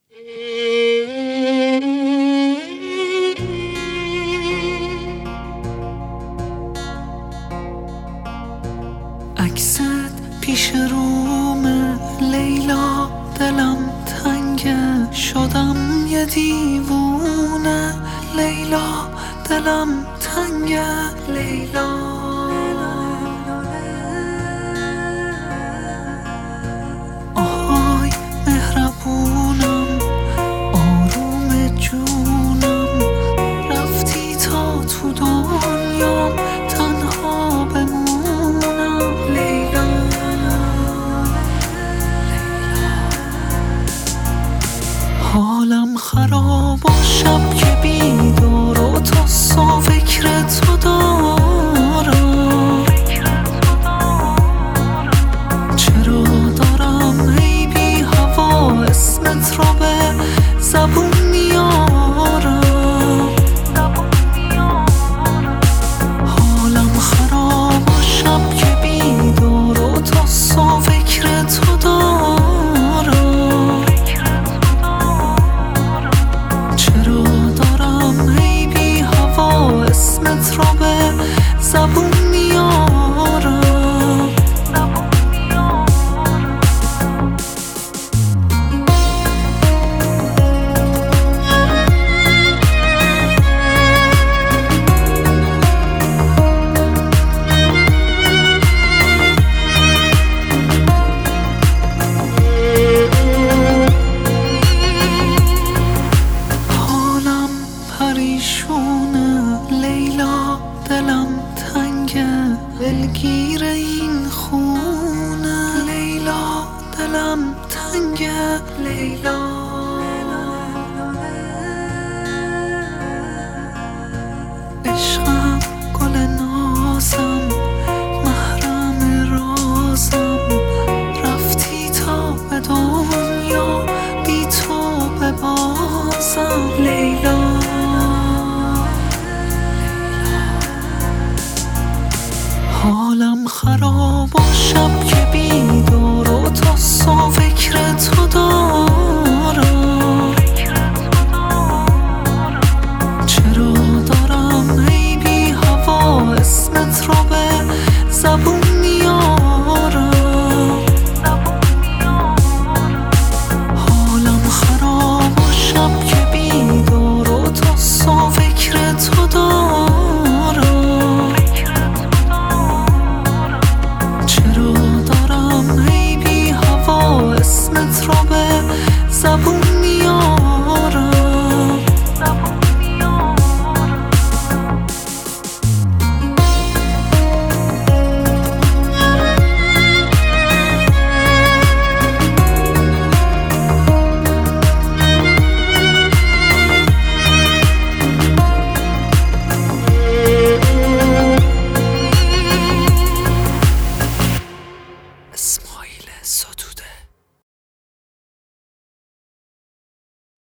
عکست پیش روم لیلا، دلم تنگه شدم یه دیوونه. لیلا دلم تنگه لیلا. آهای مهربونم، آروم جونم، رفتی تا تو دنیام تنها بمونم. لیلا حالم خراب و شب که بیدار و تا صبح فکر تو دارم. چرا دارم ای بی هوا اسمت رو به زبون میارم. حالم خراب و شب که بیدار و تا صبح فکر تو دارم. چرا دارم ای بی هوا اسمت رو به زبون میارم. حالم پریشونه لیلا، دلم تنگه دلگیر این خونه. لیلا دلم تنگه لیلا. عشقم